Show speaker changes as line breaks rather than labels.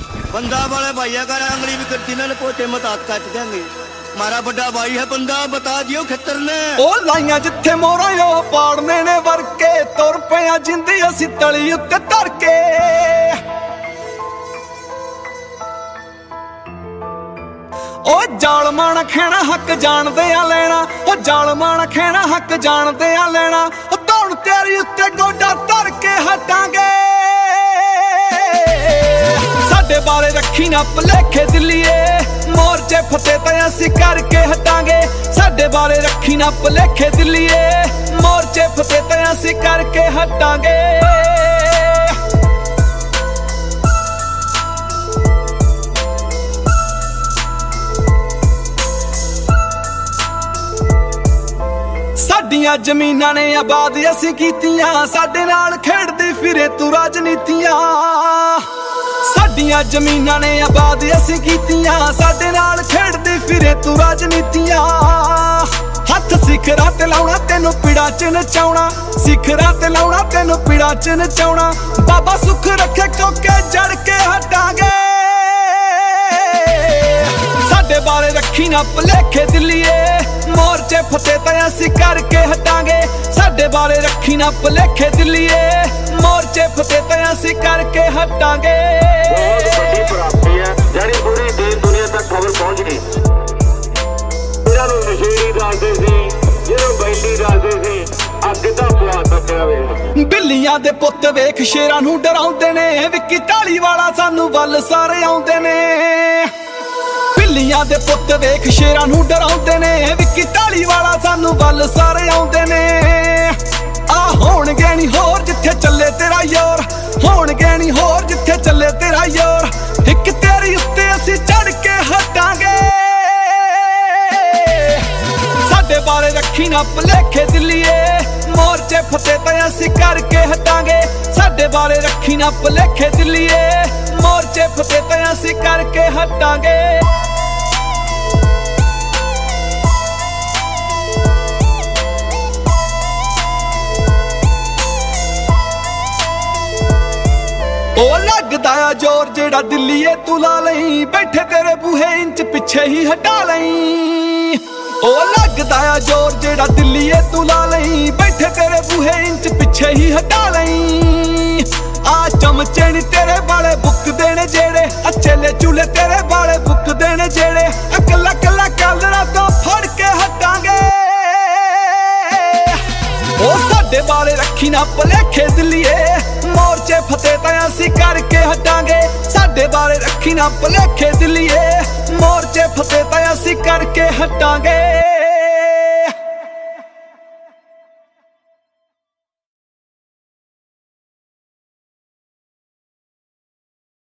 बंदा वाले भैया का अंगली भी करती ना पोते मतात काट देंगे मारा बड़ा भाई है बंदा बता दियो खतर ने
ओ लाइया जिथे मोरा ओ पाड़ने ने वरके तुर पिया जिंदी असी तली उत्ते धरके ओ जाल माना खेना हक जानदे आ लेना ओ जाल माना खेना हक जानदे आ लेना ओ धौण तेरी उत्ते गोडा धर के हटांगे साडे बारे रखी ना भुलेखे दिल्लीए मोर्चे फतेह ते असी करके हटांगे साडे बारे रखी ना भुलेखे दिल्लीए मोर्चे फतेह ते असी करके हटांगे साडियां जमीनां ने आबाद असी कीतियां साडे नाल खेडदी फिरे तू राजनीतियां साडियां जमीनां ने आबाद असी कीतियां साडे नाल खेडदी फिरे तू राजनीतियां हत्थ सिखरां ते लाउणा तैनूं पीड़ा च नचाउणा सिखरां ते लाउणा तैनूं पीड़ा च नचाउणा बाबा सुख रखे कोके जड़ के हटांगे साडे बारे रखी ना भुलेखे दिल्लीए मोर्चे फतेह ते असी करके हटांगे साडे बारे रखी ना भुलेखे दिल्लीए मोर्चे फतेह ते असी करके हटांगे
बहुत बड़ी प्राप्ति है यानी पूरी देश दुनिया तक खबर पहुंच गई ਇਹਨਾਂ ਨੂੰ ਨਸ਼ੇੜੀ ਦੱਸਦੇ ਸੀ ਜਿਹਨੂੰ ਬੈਲੀ ਦੱਸਦੇ ਸੀ ਅੱਗ ਦਾ ਪਵਾ ਤੱਕਿਆ ਵੇ
ਬਿੱਲੀਆਂ ਦੇ ਪੁੱਤ ਵੇਖ ਸ਼ੇਰਾਂ ਨੂੰ ਡਰਾਉਂਦੇ ਨੇ ਵਿੱਕੀ ਢਾਲੀ ਵਾਲਾ ਸਾਨੂੰ ਵੱਲ ਸਾਰੇ ਆਉਂਦੇ ਨੇ ਬਿੱਲੀਆਂ ਦੇ ਪੁੱਤ ਵੇਖ ਸ਼ੇਰਾਂ ਨੂੰ ਡਰਾਉਂਦੇ ਨੇ ਵਿੱਕੀ ਢਾਲੀ ਵਾਲਾ ਸਾਨੂੰ ਵੱਲ ਸਾਰੇ ਆਉਂਦੇ ਨੇ ਆ ਹੋਣਗੇ ਨਹੀਂ ਹੋਰ ਜਿੱਥੇ ਚੱਲੇ ਤੇਰਾ ਯਾਰ ਹੋਣਗੇ ਨਹੀਂ ਹੋਰ ਜਿੱਥੇ ਚੱਲੇ ਤੇਰਾ ਯਾਰ ਇੱਕ ਤੇਰੀ ਉੱਤੇ ਅਸੀਂ ਚੜ ਕੇ ਹਟਾਂਗੇ ਸਾਡੇ ਬਾਰੇ ਰੱਖੀ ਨਾ ਭੁਲੇਖੇ ਦਿਲੀਏ मोर्चे फतेह ते असी करके हटांगे साडे बारे रखी ना भुलेखे दिल्लीए मोर्चे फतेह ते असी करके हटांगे ओ लगदा जोर जेड़ा दिल्लीए तू ला लई बैठे तेरे बूहे इंच पिछे ही हटा लई ओ लगदा जोर जेड़ा दिल्लीए तू ला लई बैठे तेरे बूहे इंच पिछे ही हटा लई आ चमचे नी तेरे बाले बुक देने जेड़े चेले चूले तेरे बाले बुक देने जेड़े कला कला कलरा तो फड़ के हटांगे ओ साडे बाले रखी ना भुलेखे दिल्लीए मोर्चे फतेह ते असी करके हटांगे साडे बारे रखी ना भुलेखे दिल्लीए मोर्चे फतेह ते असी करके हटांगे